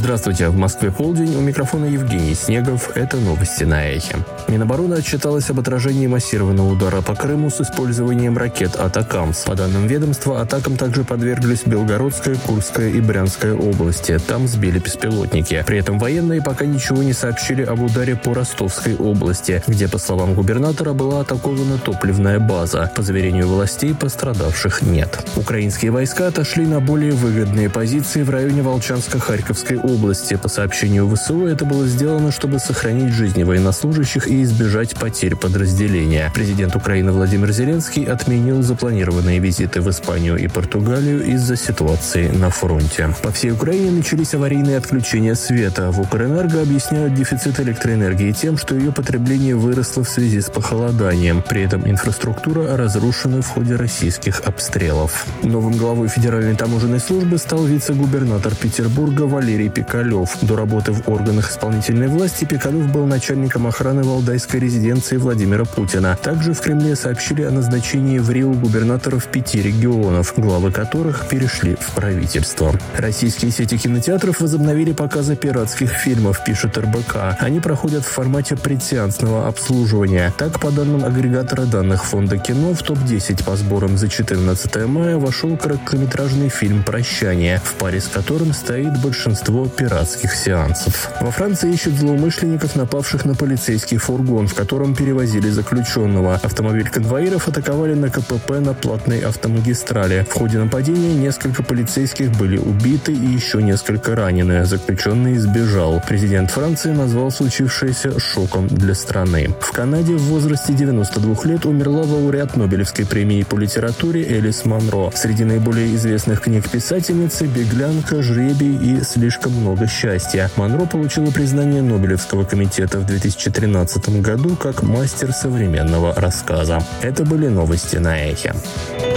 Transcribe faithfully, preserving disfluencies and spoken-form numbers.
Здравствуйте, в Москве полдень, у микрофона Евгений Снегов, это новости на Эхе. Минобороны отчиталась об отражении массированного удара по Крыму с использованием ракет «Атакамс». По данным ведомства, атакам также подверглись Белгородская, Курская и Брянская области. Там сбили беспилотники. При этом военные пока ничего не сообщили об ударе по Ростовской области, где, по словам губернатора, была атакована топливная база. По заверению властей, пострадавших нет. Украинские войска отошли на более выгодные позиции в районе Волчанско-Харьковской области. По сообщению ВСУ, это было сделано, чтобы сохранить жизни военнослужащих и избежать потерь подразделения. Президент Украины Владимир Зеленский отменил запланированные визиты в Испанию и Португалию из-за ситуации на фронте. По всей Украине начались аварийные отключения света. В Укрэнерго объясняют дефицит электроэнергии тем, что ее потребление выросло в связи с похолоданием. При этом инфраструктура разрушена в ходе российских обстрелов. Новым главой Федеральной таможенной службы стал вице-губернатор Петербурга Валерий Пикалев. До работы в органах исполнительной власти Пикалев был начальником охраны валдайской резиденции Владимира Путина. Также в Кремле сообщили о назначении в Рио губернаторов пяти регионов, главы которых перешли в правительство. Российские сети кинотеатров возобновили показы пиратских фильмов, пишет эр бэ ка. Они проходят в формате предсеансного обслуживания. Так, по данным агрегатора данных фонда кино, в топ десять по сборам за четырнадцатое мая вошел короткометражный фильм «Прощание», в паре с которым стоит большинство пиратских сеансов. Во Франции ищут злоумышленников, напавших на полицейский фургон, в котором перевозили заключенного. Автомобиль конвоиров атаковали на ка пэ пэ на платной автомагистрали. В ходе нападения несколько полицейских были убиты и еще несколько ранены. Заключенный сбежал. Президент Франции назвал случившееся шоком для страны. В Канаде в возрасте девяноста двух лет умерла лауреат Нобелевской премии по литературе Элис Манро. Среди наиболее известных книг писательницы «Беглянка», «Жребий» и «Слишком много счастья». Манро получила признание Нобелевского комитета в две тысячи тринадцатом году как мастер современного рассказа. Это были новости на Эхе.